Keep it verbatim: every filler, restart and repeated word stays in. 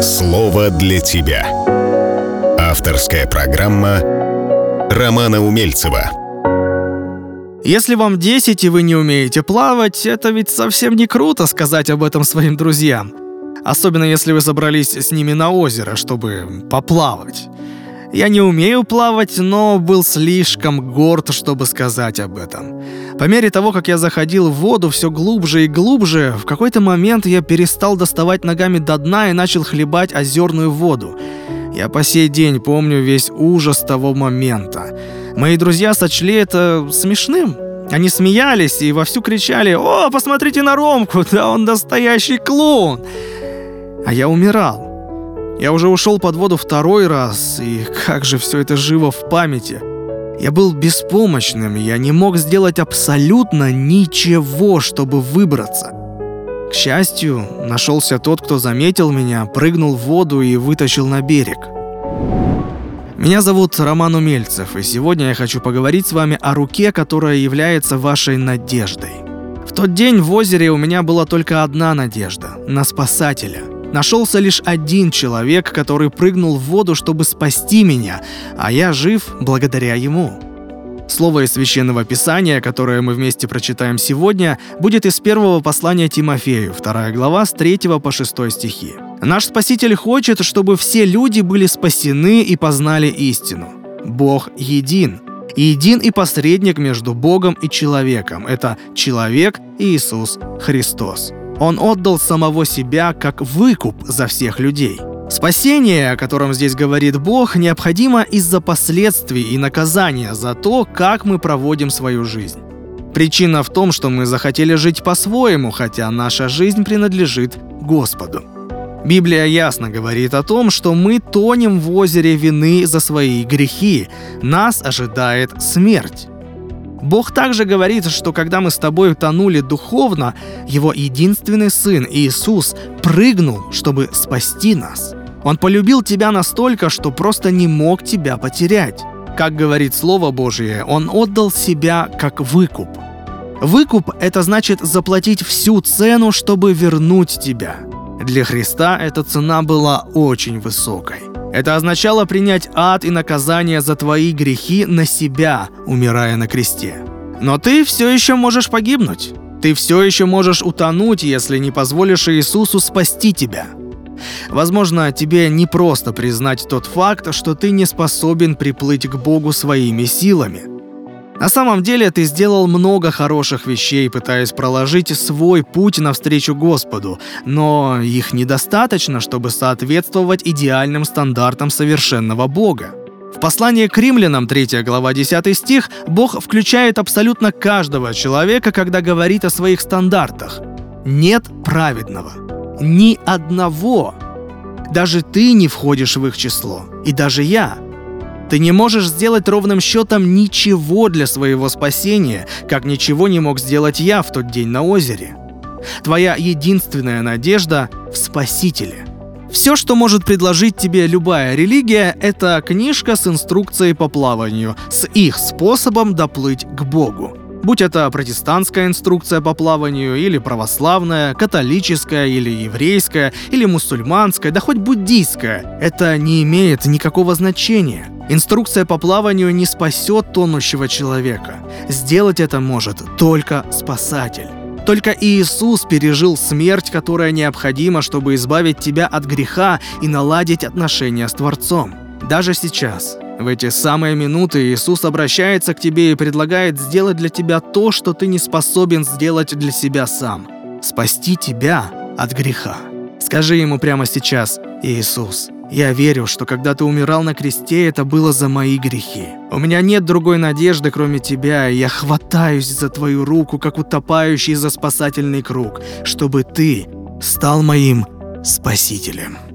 Слово для тебя. Авторская программа Романа Умельцева. Если вам десять и вы не умеете плавать, это ведь совсем не круто сказать об этом своим друзьям. Особенно если вы собрались с ними на озеро, чтобы поплавать. Я не умею плавать, но был слишком горд, чтобы сказать об этом. По мере того, как я заходил в воду все глубже и глубже, в какой-то момент я перестал доставать ногами до дна и начал хлебать озерную воду. Я по сей день помню весь ужас того момента. Мои друзья сочли это смешным. Они смеялись и вовсю кричали: «О, посмотрите на Ромку, да он настоящий клоун!» А я умирал. Я уже ушел под воду второй раз, и как же все это живо в памяти. Я был беспомощным, я не мог сделать абсолютно ничего, чтобы выбраться. К счастью, нашелся тот, кто заметил меня, прыгнул в воду и вытащил на берег. Меня зовут Роман Умельцев, и сегодня я хочу поговорить с вами о руке, которая является вашей надеждой. В тот день в озере у меня была только одна надежда – на спасателя. Нашелся лишь один человек, который прыгнул в воду, чтобы спасти меня, а я жив благодаря ему. Слово из Священного Писания, которое мы вместе прочитаем сегодня, будет из первого послания Тимофею, вторая глава, с третьего по шестой стихи. Наш Спаситель хочет, чтобы все люди были спасены и познали истину. Бог един. Един и посредник между Богом и человеком. Это человек Иисус Христос. Он отдал самого себя как выкуп за всех людей. Спасение, о котором здесь говорит Бог, необходимо из-за последствий и наказания за то, как мы проводим свою жизнь. Причина в том, что мы захотели жить по-своему, хотя наша жизнь принадлежит Господу. Библия ясно говорит о том, что мы тонем в озере вины за свои грехи. Нас ожидает смерть. Бог также говорит, что когда мы с тобой тонули духовно, Его единственный Сын Иисус прыгнул, чтобы спасти нас. Он полюбил тебя настолько, что просто не мог тебя потерять. Как говорит Слово Божие, Он отдал себя как выкуп. Выкуп – это значит заплатить всю цену, чтобы вернуть тебя. Для Христа эта цена была очень высокой. Это означало принять ад и наказание за твои грехи на себя, умирая на кресте. Но ты все еще можешь погибнуть. Ты все еще можешь утонуть, если не позволишь Иисусу спасти тебя. Возможно, тебе не просто признать тот факт, что ты не способен приплыть к Богу своими силами. На самом деле ты сделал много хороших вещей, пытаясь проложить свой путь навстречу Господу, но их недостаточно, чтобы соответствовать идеальным стандартам совершенного Бога. В послании к Римлянам, третья глава, десятый стих, Бог включает абсолютно каждого человека, когда говорит о своих стандартах. Нет праведного. Ни одного. Даже ты не входишь в их число. И даже я. Ты не можешь сделать ровным счетом ничего для своего спасения, как ничего не мог сделать я в тот день на озере. Твоя единственная надежда в Спасителе. Все, что может предложить тебе любая религия, это книжка с инструкцией по плаванию, с их способом доплыть к Богу. Будь это протестантская инструкция по плаванию, или православная, католическая, или еврейская, или мусульманская, да хоть буддийская, это не имеет никакого значения. Инструкция по плаванию не спасет тонущего человека. Сделать это может только Спасатель. Только Иисус пережил смерть, которая необходима, чтобы избавить тебя от греха и наладить отношения с Творцом. Даже сейчас, в эти самые минуты, Иисус обращается к тебе и предлагает сделать для тебя то, что ты не способен сделать для себя сам. Спасти тебя от греха. Скажи Ему прямо сейчас: «Иисус, я верю, что когда ты умирал на кресте, это было за мои грехи. У меня нет другой надежды, кроме тебя, и я хватаюсь за твою руку, как утопающий за спасательный круг, чтобы ты стал моим спасителем».